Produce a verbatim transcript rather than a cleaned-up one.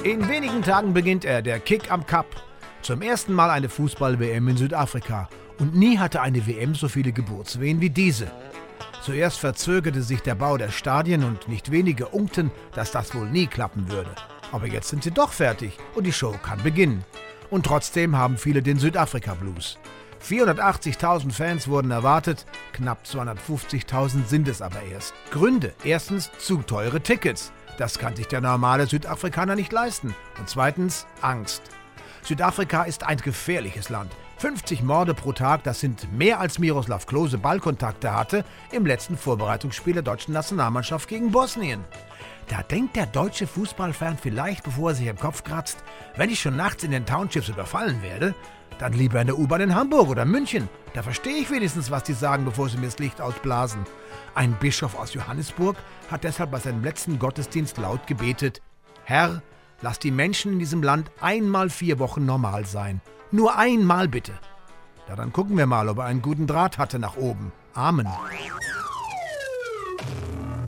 In wenigen Tagen beginnt er, der Kick am Kap. Zum ersten Mal eine Fußball-W M in Südafrika. Und nie hatte eine W M so viele Geburtswehen wie diese. Zuerst verzögerte sich der Bau der Stadien und nicht wenige unkten, dass das wohl nie klappen würde. Aber jetzt sind sie doch fertig und die Show kann beginnen. Und trotzdem haben viele den Südafrika-Blues. vierhundertachtzigtausend Fans wurden erwartet, knapp zweihundertfünfzigtausend sind es aber erst. Gründe: erstens zu teure Tickets. Das kann sich der normale Südafrikaner nicht leisten. Und zweitens Angst. Südafrika ist ein gefährliches Land. fünfzig Morde pro Tag, das sind mehr als Miroslav Klose Ballkontakte hatte im letzten Vorbereitungsspiel der deutschen Nationalmannschaft gegen Bosnien. Da denkt der deutsche Fußballfan vielleicht, bevor er sich im Kopf kratzt, wenn ich schon nachts in den Townships überfallen werde, dann lieber in der U-Bahn in Hamburg oder München. Da verstehe ich wenigstens, was die sagen, bevor sie mir das Licht ausblasen. Ein Bischof aus Johannesburg hat deshalb bei seinem letzten Gottesdienst laut gebetet: Herr, lass die Menschen in diesem Land einmal vier Wochen normal sein. Nur einmal bitte. Ja, dann gucken wir mal, ob er einen guten Draht hatte nach oben. Amen.